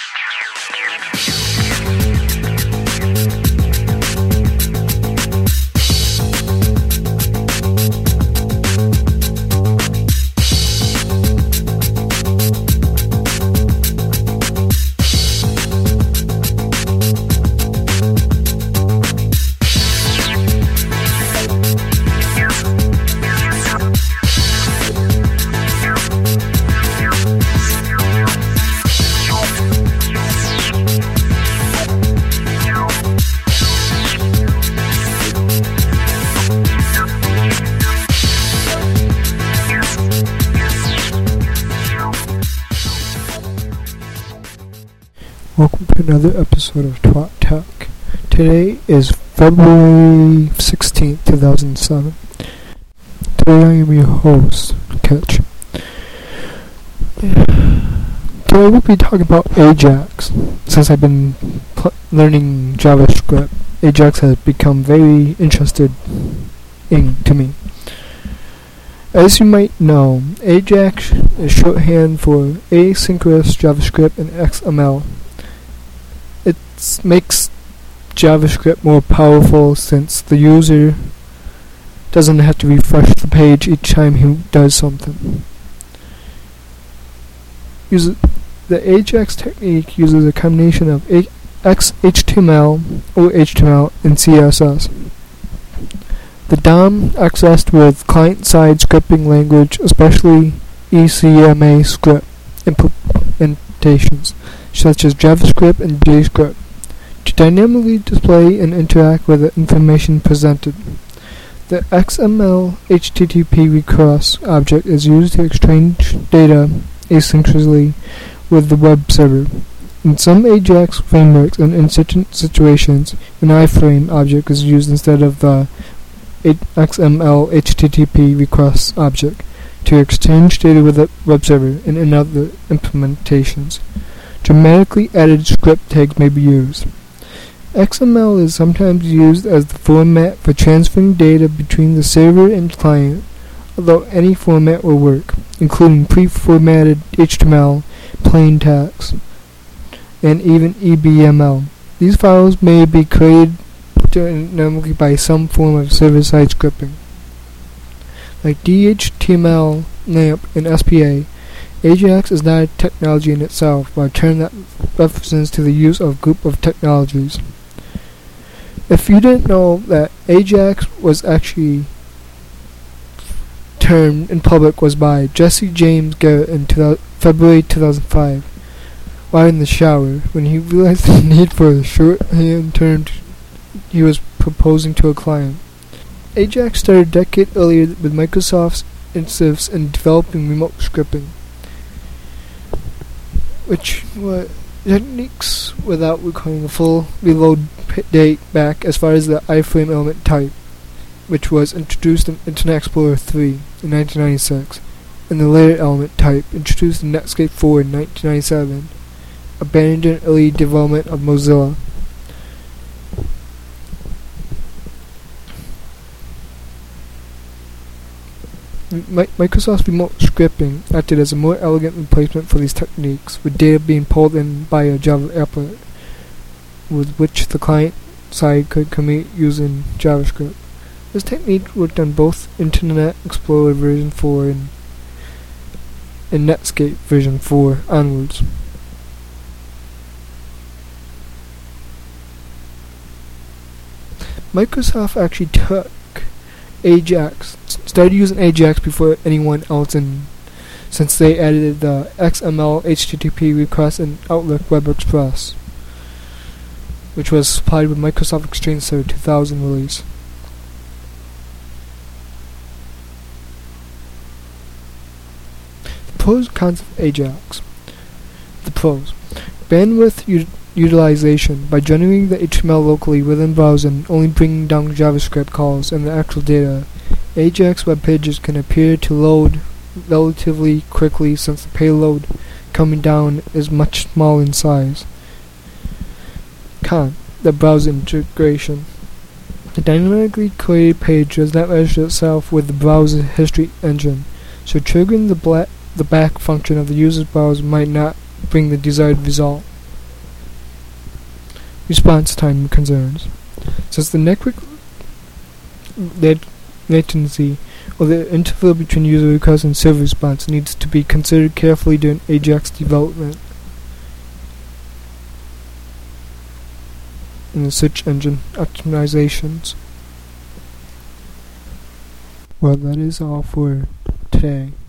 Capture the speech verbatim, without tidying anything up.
Welcome to another episode of Twat Tech. Today is February sixteenth, two thousand seven. Today I am your host, Ketch. Today we'll be talking about Ajax. Since I've been pl- learning JavaScript, Ajax has become very interesting to me. As you might know, Ajax is shorthand for asynchronous JavaScript and X M L. It makes JavaScript more powerful since the user doesn't have to refresh the page each time he does something. Use the Ajax technique uses a combination of a- X H T M L or H T M L and C S S. The D O M accessed with client-side scripting language, especially E C M A script implementations, such as JavaScript and JScript, to dynamically display and interact with the information presented. The X M L H T T P request object is used to exchange data asynchronously with the web server. In some Ajax frameworks and in certain situations, an iframe object is used instead of the X M L H T T P request object to exchange data with the web server, and in other implementations, dramatically added script tags may be used. X M L is sometimes used as the format for transferring data between the server and client, although any format will work, including pre-formatted H T M L, plain text, and even E B M L. These files may be created dynamically by some form of server-side scripting. Like D H T M L, LAMP, and S P A, Ajax is not a technology in itself, but a term that references to the use of a group of technologies. If you didn't know that Ajax was actually termed in public was by Jesse James Garrett in February two thousand five, while in the shower, when he realized the need for a shorthand term he was proposing to a client. Ajax started a decade earlier with Microsoft's initiatives in developing remote scripting, which were techniques without requiring a full reload date back as far as the iframe element type, which was introduced in Internet Explorer three in nineteen ninety-six, and the later element type introduced in Netscape four in nineteen ninety-seven, abandoned early development of Mozilla. Mi- Microsoft's remote scripting acted as a more elegant replacement for these techniques, with data being pulled in by a Java applet, with which the client side could commute using JavaScript. This technique worked on both Internet Explorer version four and, and Netscape version four onwards. Microsoft actually took Ajax, started using Ajax before anyone else, in, since they added the X M L H T T P request in Outlook Web Express, which was supplied with Microsoft Exchange Server two thousand release. The pros and cons of Ajax. The pros. Bandwidth u- utilization. By generating the H T M L locally within browser and only bringing down JavaScript calls and the actual data, Ajax web pages can appear to load relatively quickly since the payload coming down is much smaller in size. Con. The browser integration. The dynamically created page does not register itself with the browser history engine, so triggering the, bla- the back function of the user's browser might not bring the desired result. response time concerns. Since the network lat- latency or the interval between user request and server response needs to be considered carefully during Ajax development and the search engine optimizations. Well, that is all for today.